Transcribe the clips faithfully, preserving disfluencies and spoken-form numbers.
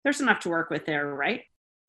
there's enough to work with there, right?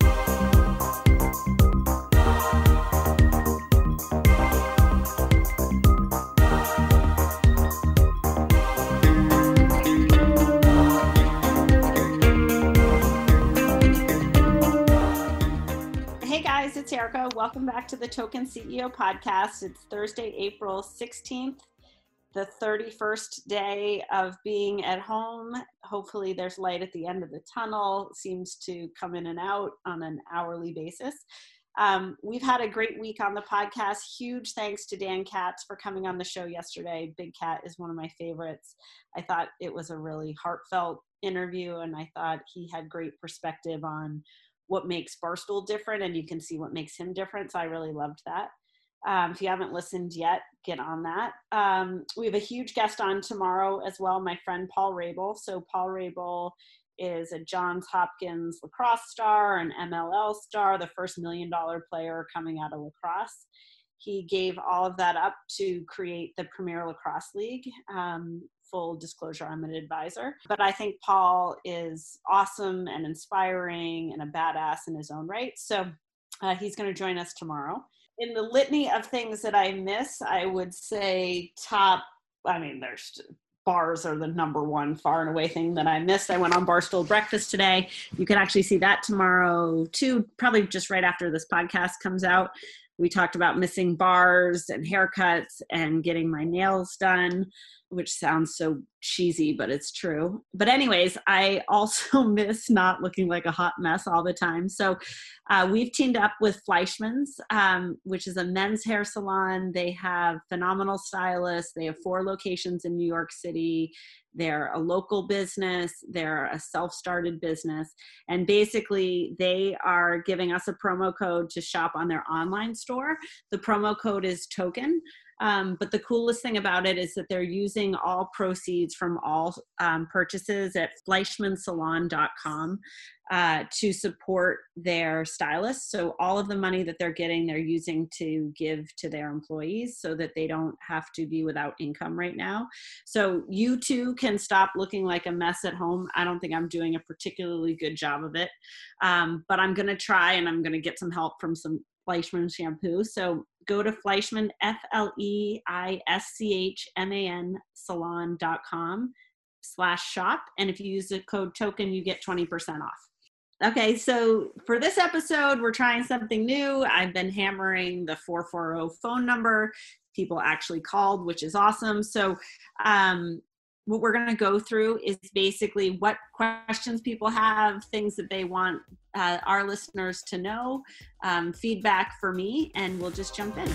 Hey guys, it's Erica. Welcome back to the Token C E O podcast. It's Thursday, April sixteenth, the thirty-first day of being at home. Hopefully there's light at the end of the tunnel. It seems to come in and out on an hourly basis. Um, we've had a great week on the podcast. Huge thanks to Dan Katz for coming on the show yesterday. Big Cat is one of my favorites. I thought it was a really heartfelt interview, and I thought he had great perspective on what makes Barstool different, and you can see what makes him different. So I really loved that. Um, if you haven't listened yet, get on that. Um, we have a huge guest on tomorrow as well, my friend Paul Rabil. So Paul Rabil is a Johns Hopkins lacrosse star, an M L L star, the first million dollar player coming out of lacrosse. He gave all of that up to create the Premier Lacrosse League. Um, full disclosure, I'm an advisor. But I think Paul is awesome and inspiring and a badass in his own right. So uh, he's going to join us tomorrow. In the litany of things that I miss, I would say top, I mean, there's bars are the number one far and away thing that I missed. I went on Barstool Breakfast today. You can actually see that tomorrow too, probably just right after this podcast comes out. We talked about missing bars and haircuts and getting my nails done, which sounds so cheesy, but it's true. But anyways, I also miss not looking like a hot mess all the time. So uh, we've teamed up with Fleischmann's, um, which is a men's hair salon. They have phenomenal stylists. They have four locations in New York City. They're a local business. They're a self-started business. And basically, they are giving us a promo code to shop on their online store. The promo code is TOKEN. Um, but the coolest thing about it is that they're using all proceeds from all um, purchases at fleischmann salon dot com uh, to support their stylists. So all of the money that they're getting, they're using to give to their employees so that they don't have to be without income right now. So you too can stop looking like a mess at home. I don't think I'm doing a particularly good job of it, um, but I'm going to try, and I'm going to get some help from some Fleischmann shampoo. So go to Fleischmann, F L E I S C H M A N salon dot com slash shop. And if you use the code TOKEN, you get twenty percent off. Okay, so for this episode, we're trying something new. I've been hammering the four four zero phone number. People actually called, which is awesome. So um, what we're going to go through is basically what questions people have, things that they want uh, our listeners to know, um, feedback for me, and we'll just jump in.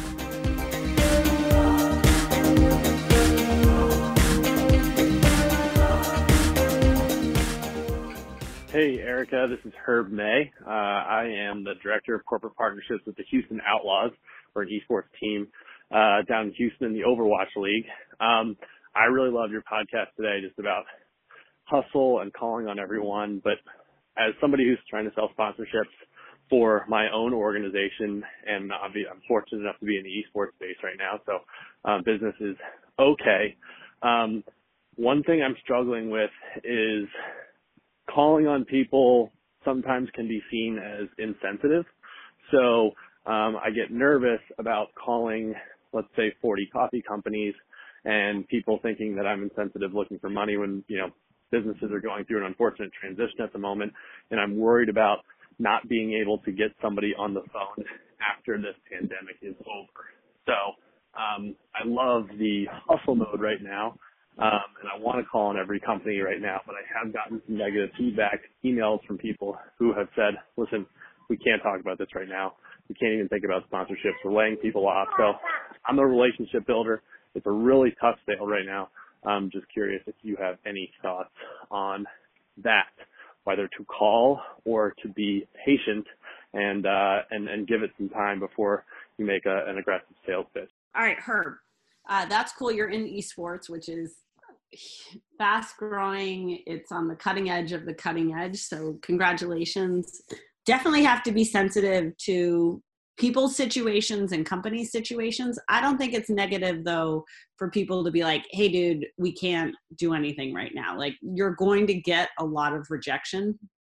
Hey, Erica, this is Herb May. Uh, I am the Director of Corporate Partnerships with the Houston Outlaws, or an esports team uh, down in Houston, the Overwatch League. Um, I really love your podcast today, just about hustle and calling on everyone. But as somebody who's trying to sell sponsorships for my own organization, and I'm fortunate enough to be in the esports space right now, so uh, business is okay. Um, one thing I'm struggling with is calling on people sometimes can be seen as insensitive. So um, I get nervous about calling, let's say, forty coffee companies and people thinking that I'm insensitive looking for money when, you know, businesses are going through an unfortunate transition at the moment. And I'm worried about not being able to get somebody on the phone after this pandemic is over. So um, I love the hustle mode right now. Um, and I want to call on every company right now, but I have gotten some negative feedback, emails from people who have said, listen, we can't talk about this right now. We can't even think about sponsorships. We're laying people off. So I'm a relationship builder. It's a really tough sale right now. I'm just curious if you have any thoughts on that, whether to call or to be patient and, uh, and, and give it some time before you make a, an aggressive sales pitch. All right, Herb, uh, that's cool. You're in esports, which is fast growing. It's on the cutting edge of the cutting edge. So congratulations. Definitely have to be sensitive to people's situations and company situations. I don't think it's negative though for people to be like, hey dude, we can't do anything right now. Like, you're going to get a lot of rejection.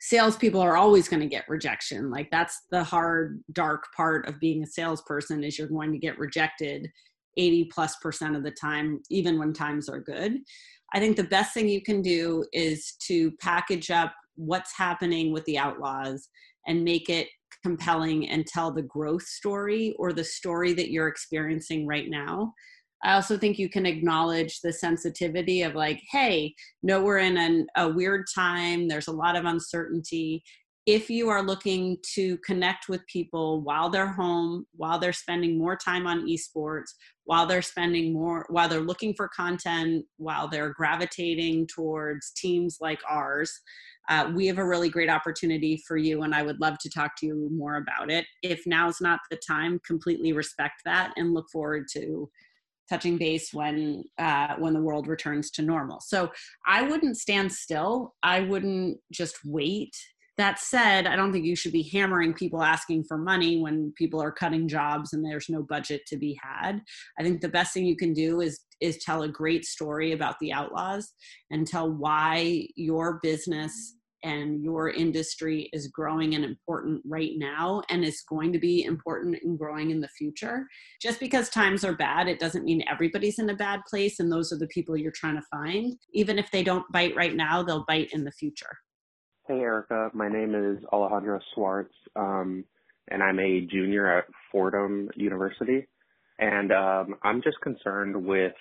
salespeople are always going to get rejection. Like that's the hard, dark part of being a salesperson is you're going to get rejected eighty plus percent of the time, even when times are good. I think the best thing you can do is to package up what's happening with the Outlaws and make it compelling and tell the growth story or the story that you're experiencing right now. I also think you can acknowledge the sensitivity of like, hey, no, we're in an, a weird time. There's a lot of uncertainty. If you are looking to connect with people while they're home, while they're spending more time on esports, while they're spending more, while they're looking for content, while they're gravitating towards teams like ours, uh, we have a really great opportunity for you. And I would love to talk to you more about it. If now's not the time, completely respect that and look forward to touching base when uh, when the world returns to normal. So I wouldn't stand still. I wouldn't just wait. That said, I don't think you should be hammering people asking for money when people are cutting jobs and there's no budget to be had. I think the best thing you can do is is tell a great story about the Outlaws and tell why your business and your industry is growing and important right now and is going to be important and growing in the future. Just because times are bad, it doesn't mean everybody's in a bad place, and those are the people you're trying to find. Even if they don't bite right now, they'll bite in the future. Hey, Erica. My name is Alejandro Swartz, um, and I'm a junior at Fordham University. And um, I'm just concerned with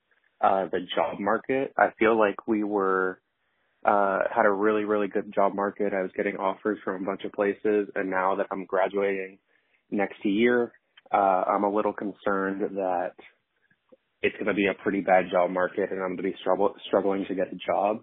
uh, the job market. I feel like we were uh, had a really, really good job market. I was getting offers from a bunch of places, and now that I'm graduating next year, uh, I'm a little concerned that it's going to be a pretty bad job market, and I'm going to be struggle- struggling to get a job.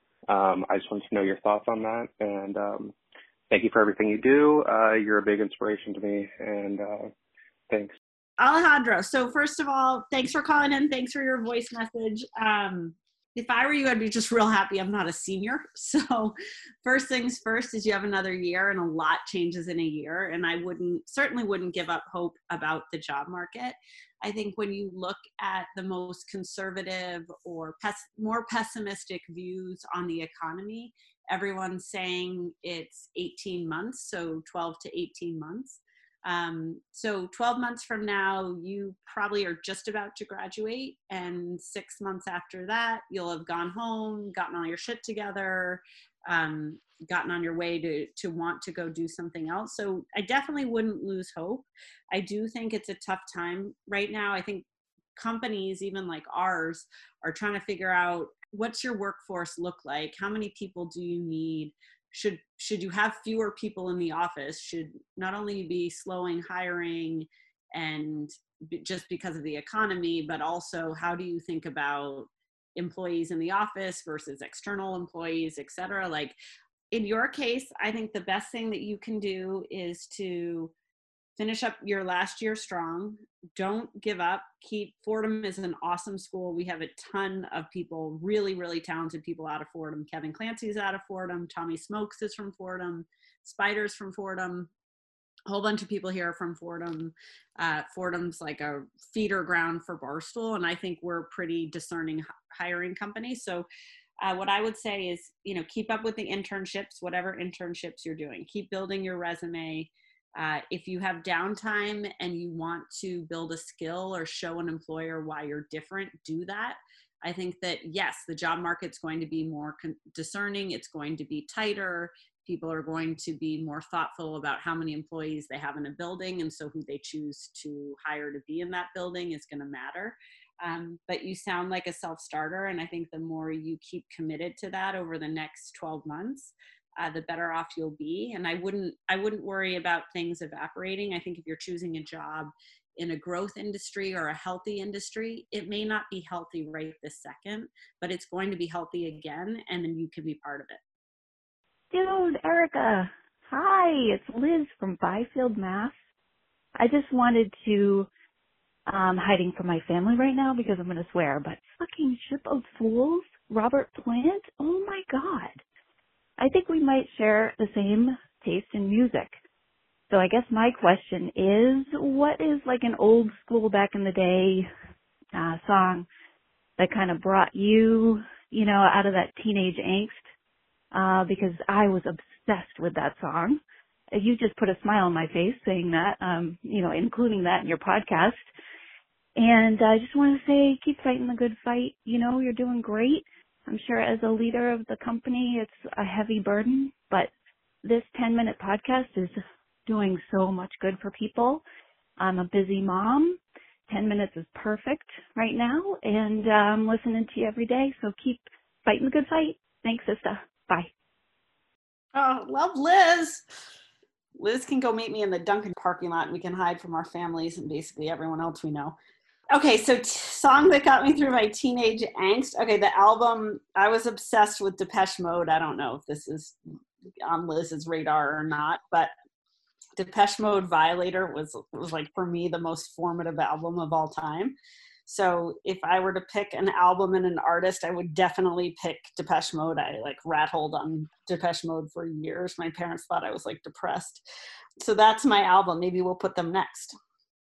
Um, I just want to know your thoughts on that, and um, thank you for everything you do. Uh, you're a big inspiration to me, and uh, thanks. Alejandro, so first of all, thanks for calling in. Thanks for your voice message. Um, if I were you, I'd be just real happy I'm not a senior. So first things first is you have another year, and a lot changes in a year, and I wouldn't certainly wouldn't give up hope about the job market. I think when you look at the most conservative or pes- more pessimistic views on the economy, everyone's saying it's eighteen months, so twelve to eighteen months. Um, so twelve months from now, you probably are just about to graduate, and six months after that, you'll have gone home, gotten all your shit together, um, gotten on your way to, to want to go do something else. So I definitely wouldn't lose hope. I do think it's a tough time right now. I think companies, even like ours, are trying to figure out what's your workforce look like? How many people do you need? Should should you have fewer people in the office? Should not only be slowing hiring and b- just because of the economy, but also how do you think about employees in the office versus external employees, et cetera? Like in your case, I think the best thing that you can do is to finish up your last year strong. Don't give up. Keep Fordham is an awesome school. We have a ton of people, really, really talented people out of Fordham. Kevin Clancy's out of Fordham. Tommy Smokes is from Fordham. Spider's from Fordham. A whole bunch of people here are from Fordham. Uh, Fordham's like a feeder ground for Barstool, and I think we're a pretty discerning h- hiring company. So uh, what I would say is, you know, keep up with the internships, whatever internships you're doing. Keep building your resume. Uh, if you have downtime and you want to build a skill or show an employer why you're different, do that. I think that, yes, the job market's going to be more con- discerning. It's going to be tighter. People are going to be more thoughtful about how many employees they have in a building. And so who they choose to hire to be in that building is going to matter. Um, but you sound like a self-starter. And I think the more you keep committed to that over the next twelve months, Uh, the better off you'll be. And I wouldn't, I wouldn't worry about things evaporating. I think if you're choosing a job in a growth industry or a healthy industry, it may not be healthy right this second, but it's going to be healthy again, and then you can be part of it. Dude, Erica. Hi, it's Liz from Byfield, Mass. I just wanted to, um, hiding from my family right now because I'm going to swear, but fucking Ship of Fools, Robert Plant, oh my God. I think we might share the same taste in music. So I guess my question is, what is like an old school back in the day uh, song that kind of brought you, you know, out of that teenage angst? Uh, because I was obsessed with that song. You just put a smile on my face saying that, um, you know, including that in your podcast. And I just want to say, keep fighting the good fight. You know, you're doing great. I'm sure as a leader of the company, it's a heavy burden, but this ten-minute podcast is doing so much good for people. I'm a busy mom. ten minutes is perfect right now, and uh, I'm listening to you every day, so keep fighting the good fight. Thanks, sister. Bye. Oh, love Liz. Liz can go meet me in the Dunkin' parking lot, and we can hide from our families and basically everyone else we know. Okay, so t- song that got me through my teenage angst. Okay, the album, I was obsessed with Depeche Mode. I don't know if this is on Liz's radar or not, but Depeche Mode Violator was was like, for me, the most formative album of all time. So if I were to pick an album and an artist, I would definitely pick Depeche Mode. I like rat-holed on Depeche Mode for years. My parents thought I was like depressed. So that's my album. Maybe we'll put them next.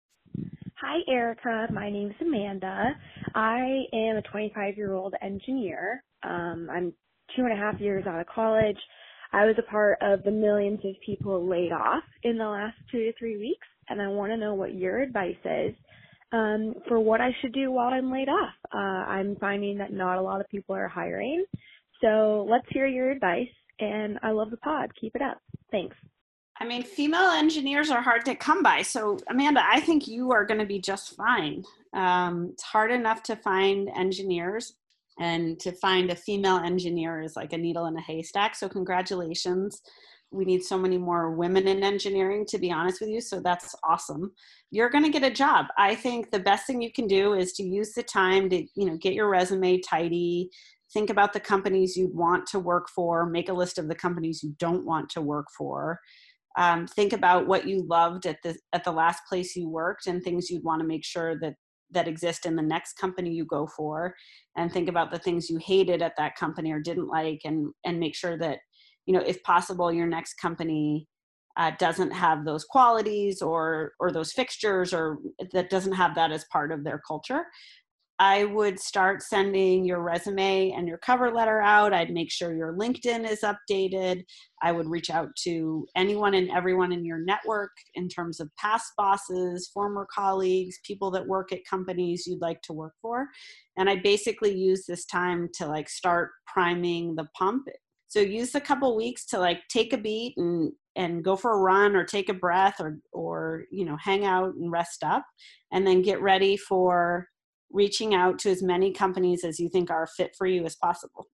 Hi, Erica. My name's Amanda. I am a twenty-five-year-old engineer. Um, I'm two and a half years out of college. I was a part of the millions of people laid off in the last two to three weeks, and I want to know what your advice is um, for what I should do while I'm laid off. Uh, I'm finding that not a lot of people are hiring, so let's hear your advice, and I love the pod. Keep it up. Thanks. I mean, female engineers are hard to come by. So, Amanda, I think you are going to be just fine. Um, it's hard enough to find engineers, and to find a female engineer is like a needle in a haystack. So congratulations. We need so many more women in engineering, to be honest with you. So that's awesome. You're going to get a job. I think the best thing you can do is to use the time to, you know, get your resume tidy. Think about the companies you'd want to work for. Make a list of the companies you don't want to work for. Um, think about what you loved at the at the last place you worked and things you'd want to make sure that that exist in the next company you go for, and think about the things you hated at that company or didn't like, and and make sure that, you know, if possible, your next company uh, doesn't have those qualities or or those fixtures, or that doesn't have that as part of their culture. I would start sending your resume and your cover letter out. I'd make sure your LinkedIn is updated. I would reach out to anyone and everyone in your network in terms of past bosses, former colleagues, people that work at companies you'd like to work for. And I basically use this time to like start priming the pump. So use a couple weeks to like take a beat and and go for a run or take a breath or or you know, hang out and rest up, and then get ready for reaching out to as many companies as you think are fit for you as possible.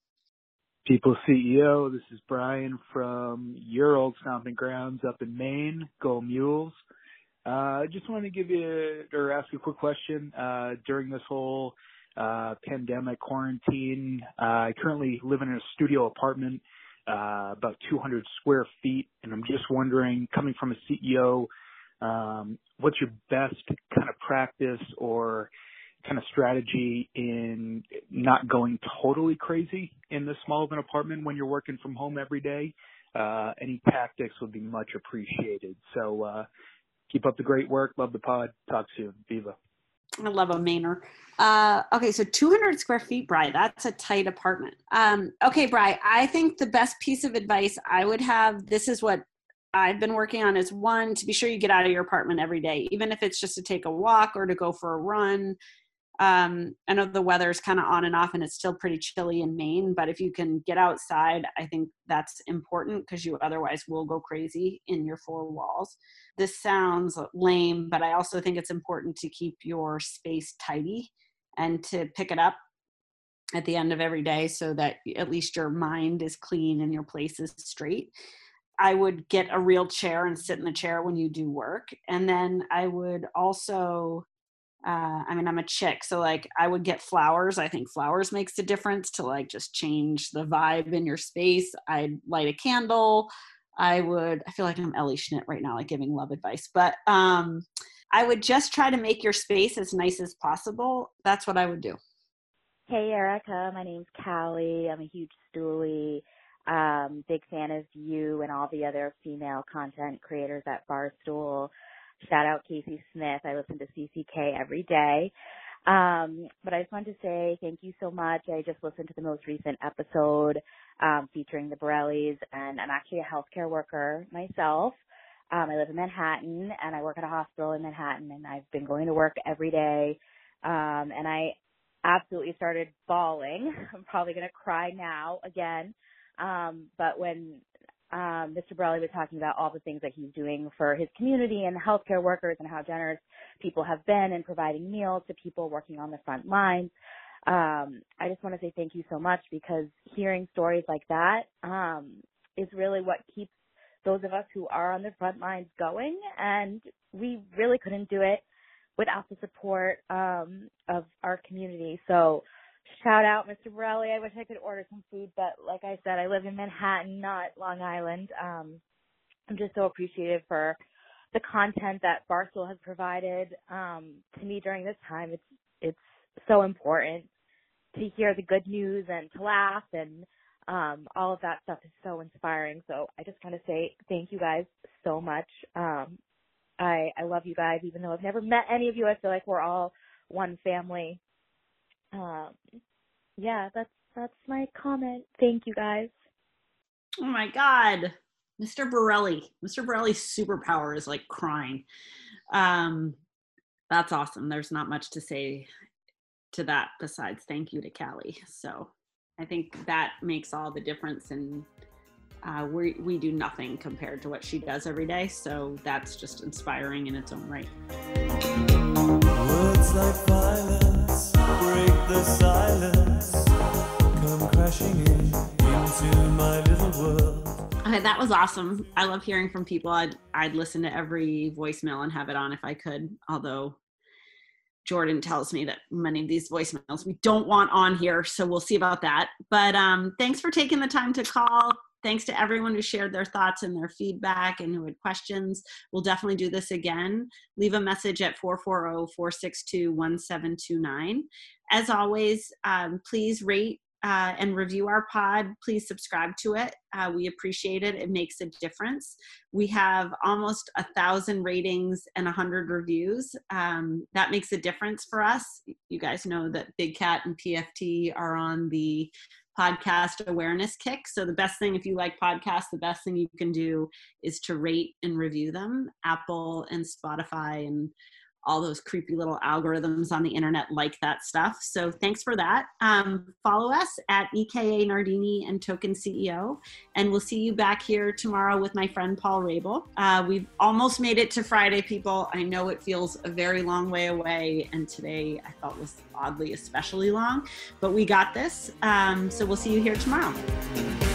People C E O, this is Brian from your old stomping grounds up in Maine, Go Mules. I uh, just wanted to give you or ask you a quick question. Uh, during this whole uh, pandemic quarantine, uh, I currently live in a studio apartment, uh, about two hundred square feet, and I'm just wondering, coming from a C E O, um, what's your best kind of practice or kind of strategy in not going totally crazy in this small of an apartment when you're working from home every day? Uh, any tactics would be much appreciated. So uh, keep up the great work. Love the pod. Talk soon. Viva. I love a Mainer. Uh, okay, so two hundred square feet, Bri. That's a tight apartment. Um, okay, Bri, I think the best piece of advice I would have, this is what I've been working on, is one, to be sure you get out of your apartment every day, even if it's just to take a walk or to go for a run. Um, I know the weather is kind of on and off and it's still pretty chilly in Maine, but if you can get outside, I think that's important because you otherwise will go crazy in your four walls. This sounds lame, but I also think it's important to keep your space tidy and to pick it up at the end of every day so that at least your mind is clean and your place is straight. I would get a real chair and sit in the chair when you do work. And then I would also Uh, I mean, I'm a chick, so like I would get flowers. I think flowers makes a difference to like just change the vibe in your space. I'd light a candle. I would, I feel like I'm Ellie Schnitt right now, like giving love advice, but um, I would just try to make your space as nice as possible. That's what I would do. Hey, Erica. My name's Callie. I'm a huge stoolie. Um, big fan of you and all the other female content creators at Barstool. Shout out Casey Smith. I listen to C C K every day. Um, but I just wanted to say thank you so much. I just listened to the most recent episode. um, featuring the Borellis. And I'm actually a healthcare worker myself. Um, I live in Manhattan, and I work at a hospital in Manhattan, and I've been going to work every day. Um, and I absolutely started bawling. I'm probably going to cry now again. Um, but when um, Mister Borelli was talking about all the things that he's doing for his community and the healthcare workers and how generous people have been in providing meals to people working on the front lines, um, I just want to say thank you so much, because hearing stories like that um, is really what keeps those of us who are on the front lines going, and we really couldn't do it without the support um, of our community. So shout out, Mister Borelli. I wish I could order some food, but like I said, I live in Manhattan, not Long Island. Um, I'm just so appreciative for the content that Barstool has provided um, to me during this time. It's it's so important to hear the good news and to laugh, and Um, all of that stuff is so inspiring. So I just want to say thank you guys so much. Um, I, I love you guys, even though I've never met any of you. I feel like we're all one family. Um, yeah, that's, that's my comment. Thank you guys. Oh my God. Mister Borelli. Mister Borelli's superpower is like crying. Um, that's awesome. There's not much to say to that besides thank you to Callie. So I think that makes all the difference, and uh, we we do nothing compared to what she does every day. So that's just inspiring in its own right. Words like violence break the silence, come crashing in into my little world. Okay, that was awesome. I love hearing from people. I'd I'd listen to every voicemail and have it on if I could. Although Jordan tells me that many of these voicemails we don't want on here, so we'll see about that. But um, thanks for taking the time to call. Thanks to everyone who shared their thoughts and their feedback and who had questions. We'll definitely do this again. Leave a message at four four zero, four six two, one seven two nine. As always, um, please rate uh, and review our pod. Please subscribe to it. Uh, we appreciate it. It makes a difference. We have almost a thousand ratings and a hundred reviews. Um, that makes a difference for us. You guys know that Big Cat and P F T are on the podcast awareness kick. So the best thing, if you like podcasts, the best thing you can do is to rate and review them. Apple and Spotify and all those creepy little algorithms on the internet like that stuff. So thanks for that. Um, follow us at E K A Nardini and Token C E O, and we'll see you back here tomorrow with my friend Paul Rabel. Uh, we've almost made it to Friday, people. I know it feels a very long way away, and today I felt was oddly especially long, but we got this. Um, so we'll see you here tomorrow.